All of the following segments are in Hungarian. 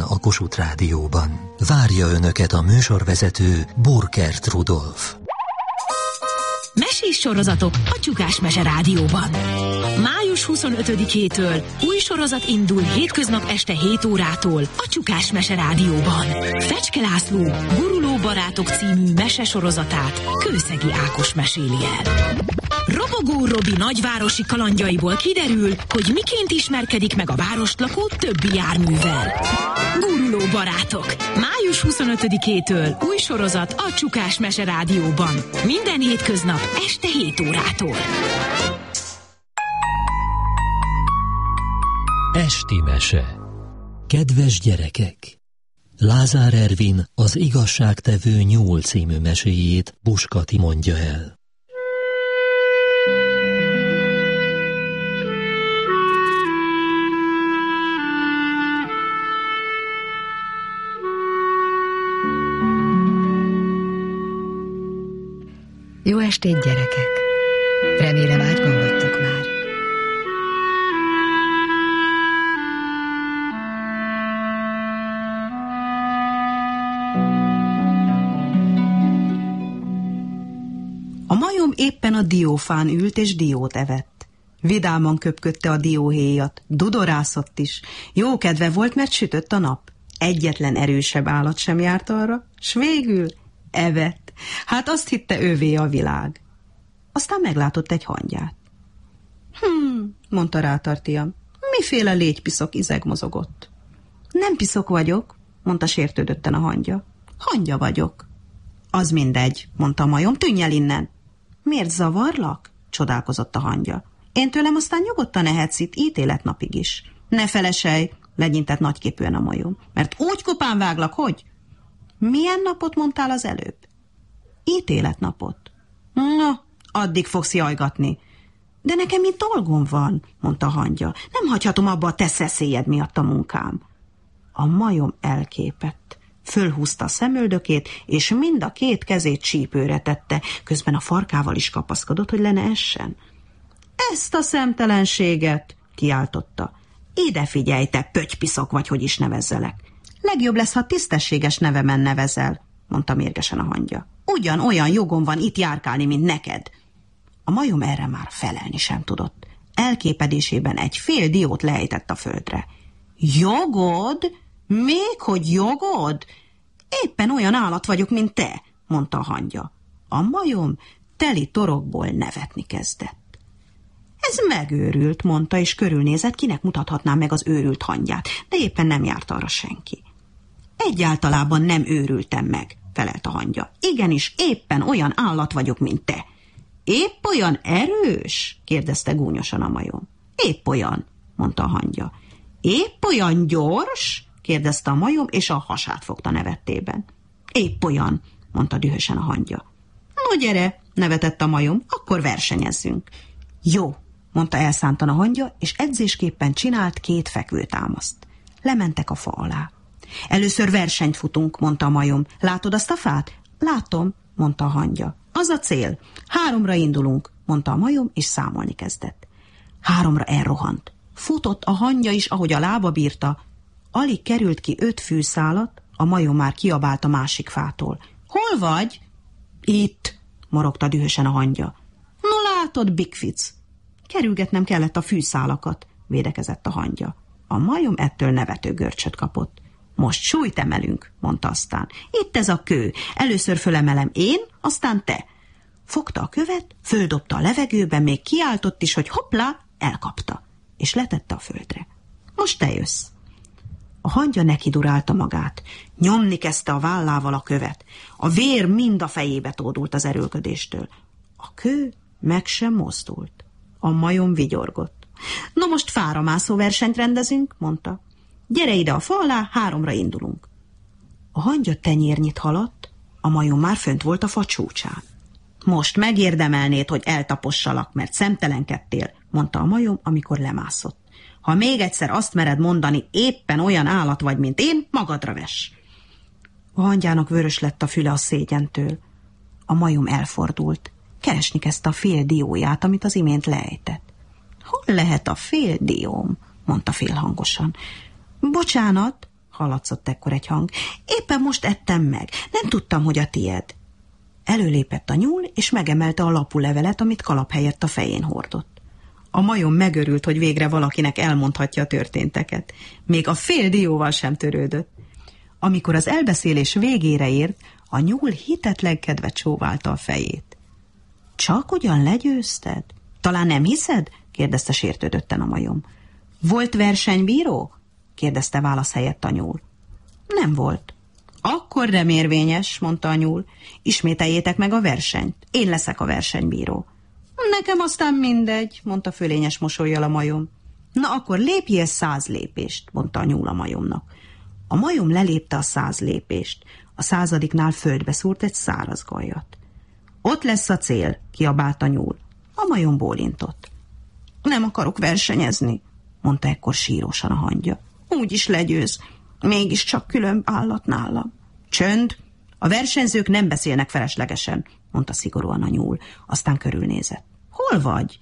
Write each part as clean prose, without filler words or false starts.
a Kossuth Rádióban. Várja Önöket a műsorvezető Burkert Rudolf. Mesés sorozatok a Csukás Mese Rádióban. Május 25-től új sorozat indul hétköznap este 7 órától a Csukás Mese Rádióban. Fecske László Guruló barátok című mesesorozatát Kőszegi Ákos meséli el. Robogó Robi nagyvárosi kalandjaiból kiderül, hogy miként ismerkedik meg a várost lakó többi járművel. Guruló barátok. Május 25-től új sorozat a Csukás Mese Rádióban. Minden hétköznap este 7 órától. Esti mese. Kedves gyerekek! Lázár Ervin az Igazságtevő nyúl című meséjét Puskati mondja el. Jó estét, gyerekek! Remélem ágyban vagytok már. A majom éppen a diófán ült és diót evett. Vidáman köpködte a dióhéjat, dudorászott is. Jó kedve volt, mert sütött a nap. Egyetlen erősebb állat sem járt arra, s végül evett. Hát azt hitte, ővé a világ. Aztán meglátott egy hangyát. Mondta rátartian, miféle légypiszok izeg mozogott. Nem piszok vagyok, mondta sértődötten a hangya. Hangya vagyok. Az mindegy, mondta a majom, tűnj el innen. Miért zavarlak? Csodálkozott a hangya. Én tőlem aztán nyugodtan ehetsz itt ítéletnapig is. Ne feleselj, legyintett nagyképűen a majom, mert úgy kopán váglak, hogy? Milyen napot mondtál az előbb? Ítéletnapot. Na, addig fogsz jajgatni. De nekem itt dolgom van, mondta a hangya. Nem hagyhatom abba a te szeszélyed miatt a munkám. A majom elképett. Fölhúzta a szemöldökét, és mind a két kezét csípőre tette, közben a farkával is kapaszkodott, hogy le ne essen. Ezt a szemtelenséget, kiáltotta. Ide figyelj, te pötypiszok, vagy hogy is nevezzelek. Legjobb lesz, ha tisztességes nevemen nevezel, mondta mérgesen a hangya. Ugyanolyan jogom van itt járkálni, mint neked. A majom erre már felelni sem tudott. Elképedésében egy fél diót lejtett a földre. Jogod? Még hogy jogod? Éppen olyan állat vagyok, mint te, mondta a hangya. A majom teli torokból nevetni kezdett. Ez megőrült, mondta, és körülnézett, kinek mutathatná meg az őrült hangyát, de éppen nem járt arra senki. Egyáltalában nem őrültem meg, felelt a hangya. Igenis, éppen olyan állat vagyok, mint te. Épp olyan erős? Kérdezte gúnyosan a majom. Épp olyan, mondta a hangya. Épp olyan gyors? Kérdezte a majom, és a hasát fogta nevettében. Épp olyan, mondta dühösen a hangya. No gyere, nevetett a majom, akkor versenyezzünk. Jó, mondta elszántan a hangya, és edzésképpen csinált 2 fekvőtámaszt. Lementek a fa alá. Először versenyt futunk, mondta a majom. Látod azt a fát? Látom, mondta a hangya. Az a cél. 3-ra indulunk, mondta a majom, és számolni kezdett. 3-ra elrohant. Futott a hangya is, ahogy a lába bírta. Alig került ki 5 fűszálat, a majom már kiabált a másik fától. Hol vagy? Itt, morogta dühösen a hangya. No látod, Bigfic. Kerülgetnem kellett a fűszálakat, védekezett a hangya. A majom ettől nevető görcsöt kapott. Most súlyt emelünk, mondta aztán. Itt ez a kő. Először fölemelem én, aztán te. Fogta a követ, földobta a levegőbe, még kiáltott is, hogy hoppá, elkapta, és letette a földre. Most te jössz. A hangya nekidurálta magát. Nyomni kezdte a vállával a követ. A vér mind a fejébe tódult az erőlködéstől. A kő meg sem mozdult. A majom vigyorgott. Na most fáramászó versenyt rendezünk, mondta. Gyere ide a fa alá, 3-ra indulunk. A hangya tenyérnyit haladt, a majom már fönt volt a fa csúcsán. Most megérdemelnéd, hogy eltapossalak, mert szemtelenkedtél, mondta a majom, amikor lemászott. Ha még egyszer azt mered mondani, éppen olyan állat vagy, mint én, magadra vess. A hangyának vörös lett a füle a szégyentől. A majom elfordult. Keresni kezdte a fél dióját, amit az imént leejtett. Hol lehet a fél dióm? Mondta félhangosan. Bocsánat, hallatszott ekkor egy hang. Éppen most ettem meg, nem tudtam, hogy a tied. Előlépett a nyúl, és megemelte a lapú levelet, amit kalap helyett a fején hordott. A majom megörült, hogy végre valakinek elmondhatja a történteket. Még a fél dióval sem törődött. Amikor az elbeszélés végére ért, a nyúl hitetlenkedve csóválta a fejét. Csak ugyan legyőzted? Talán nem hiszed? Kérdezte sértődötten a majom. Volt versenybíró? Kérdezte válasz helyett a nyúl. Nem volt. Akkor nem érvényes, mondta a nyúl. Ismételjétek meg a versenyt. Én leszek a versenybíró. Nekem aztán mindegy, mondta fölényes mosollyal a majom. Na akkor lépjél 100 lépést, mondta a nyúl a majomnak. A majom lelépte a 100 lépést. A 100-adiknál földbe szúrt egy száraz gajat. Ott lesz a cél, kiabált a nyúl. A majom bólintott. Nem akarok versenyezni, mondta ekkor sírósan a hangya. Úgyis legyőz, mégiscsak különb állat nálam. Csönd! A versenyzők nem beszélnek feleslegesen, mondta szigorúan a nyúl, aztán körülnézett. Hol vagy?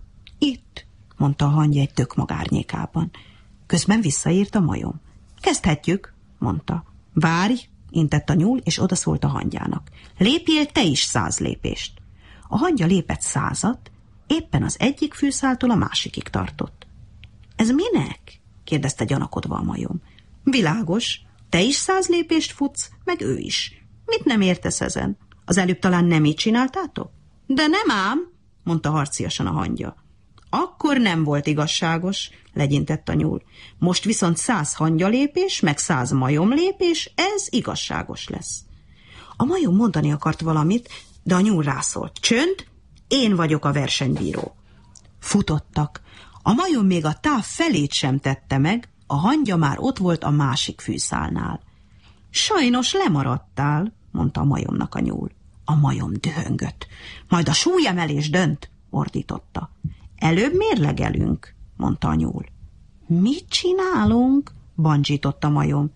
Itt, mondta a hangya egy tök magárnyékában. Közben visszaírt a majom. Kezdhetjük, mondta. Várj, intett a nyúl, és odaszólt a hangyának. Lépjél te is 100 lépést. A hangya lépett 100-at, éppen az egyik fűszáltól a másikig tartott. Ez minek? kérdezte gyanakodva a majom. Világos, te is 100 lépést futsz, meg ő is. Mit nem értesz ezen? Az előbb talán nem így csináltátok? De nem ám, mondta harciasan a hangya. Akkor nem volt igazságos, legyintett a nyúl. Most viszont 100 hangyalépés, meg 100 majomlépés, ez igazságos lesz. A majom mondani akart valamit, de a nyúl rászólt. Csönd, én vagyok a versenybíró. Futottak. A majom még a táv felét sem tette meg, a hangya már ott volt a másik fűszálnál. Sajnos lemaradtál, mondta a majomnak a nyúl. A majom dühöngött. Majd a súlyemelés dönt, ordította. Előbb mérlegelünk, mondta a nyúl. Mit csinálunk? Bandzsított a majom.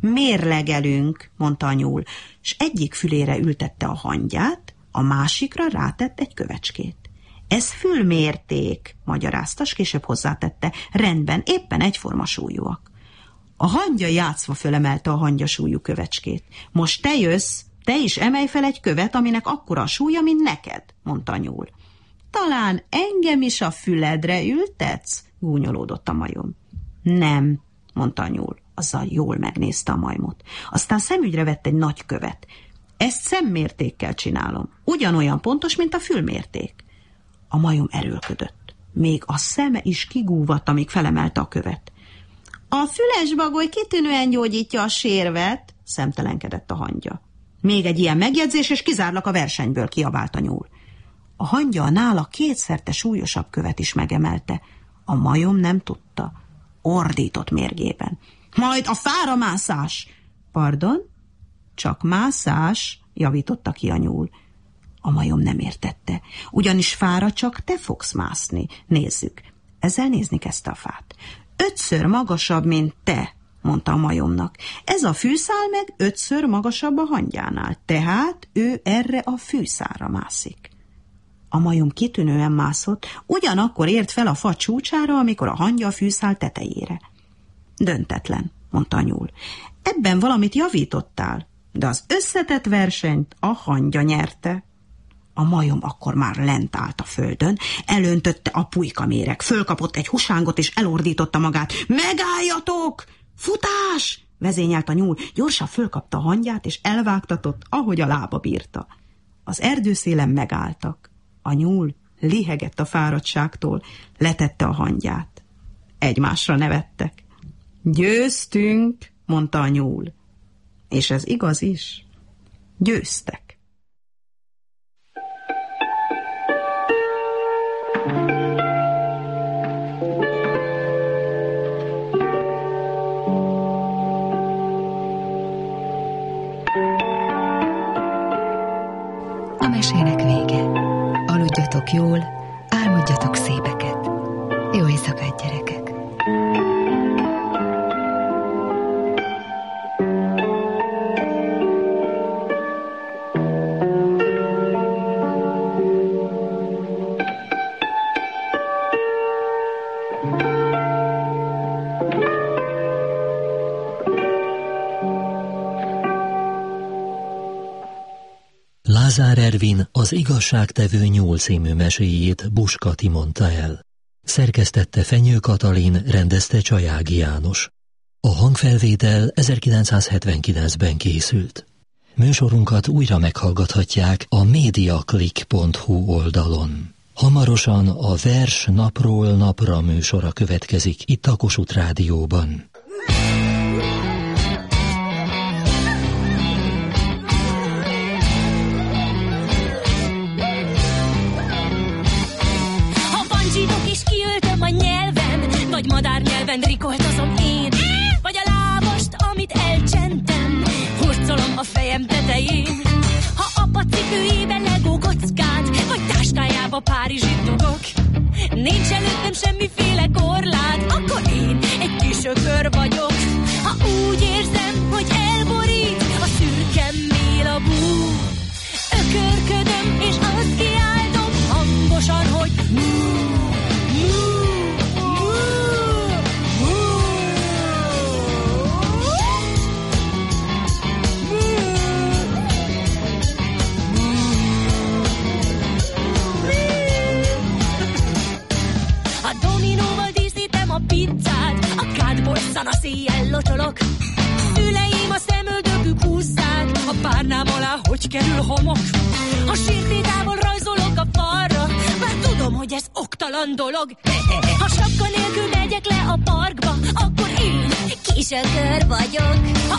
Mérlegelünk, mondta a nyúl, s egyik fülére ültette a hangyát, a másikra rátett egy kövecskét. Ez fülmérték, magyarázta, s később hozzátette. Rendben, éppen egyforma súlyúak. A hangya játszva fölemelte a hangyasúlyú kövecskét. Most te jössz, te is emelj fel egy követ, aminek akkora a súlya, mint neked, mondta a nyúl. Talán engem is a füledre ültetsz? Gúnyolódott a majom. Nem, mondta a nyúl, azzal jól megnézte a majmot. Aztán szemügyre vett egy nagy követ. Ezt szemmértékkel csinálom, ugyanolyan pontos, mint a fülmérték. A majom erőlködött. Még a szeme is kigúvadt, amíg felemelte a követ. A füles bagoly kitűnően gyógyítja a sérvet, szemtelenkedett a hangya. Még egy ilyen megjegyzés, és kizárlak a versenyből, kiabált a nyúl. A hangya a nála kétszerte súlyosabb követ is megemelte. A majom nem tudta. Ordított mérgében. Majd a fára mászás! Pardon? Csak mászás, javította ki a nyúl. A majom nem értette. Ugyanis fára csak te fogsz mászni. Nézzük. Ezzel nézni kezdte a fát. 5-ször magasabb, mint te, mondta a majomnak. Ez a fűszál meg 5-ször magasabb a hangyánál, tehát ő erre a fűszálra mászik. A majom kitűnően mászott, ugyanakkor ért fel a fa csúcsára, amikor a hangya a fűszál tetejére. Döntetlen, mondta a nyúl. Ebben valamit javítottál, de az összetett versenyt a hangya nyerte. A majom akkor már lent állt a földön, elöntötte a pulykaméreg, fölkapott egy husángot és elordította magát. Megálljatok! Futás! Vezényelt a nyúl, gyorsan fölkapta a hangyát és elvágtatott, ahogy a lába bírta. Az erdőszélen megálltak. A nyúl lihegett a fáradtságtól, letette a hangyát. Egymásra nevettek. Győztünk, mondta a nyúl. És ez igaz is. Győztek. A mesének vége. Aludjatok jól, álmodjatok szépeket. Jó éjszakát, gyerekek! Lázár Ervin az Igazságtevő nyúl című meséjét Buskati mondta el. Szerkesztette Fenyő Katalin, rendezte Csajági János. A hangfelvétel 1979-ben készült. Műsorunkat újra meghallgathatják a mediaclick.hu oldalon. Hamarosan a Vers napról napra műsora következik itt a Kossuth Rádióban. Ha pancsidok és kiöltöm a nyelvem, vagy madárnyelven rikoltozom én, vagy a lábast, amit elcsentem, hurcolom a fejem tetején. Ha apa cipőjébe Lego kockát, vagy táskájába Párizsit dugok, nincs előttem semmiféle korlát, akkor én egy kis ökör vagyok. Ha úgy érzem, hogy elborít a szürke mélabú, ökörködöm és azt kiáltom hangosan, hogy mú. A pizzát, a kádból szanaszéjjel locsolok. Szüleim a szemöldökük húzzák, a párnám alá hogy kerül homok. A sírtétával rajzolok a falra, már tudom, hogy ez oktalan dolog. Ha sapka nélkül megyek le a parkba, akkor én kisökör vagyok.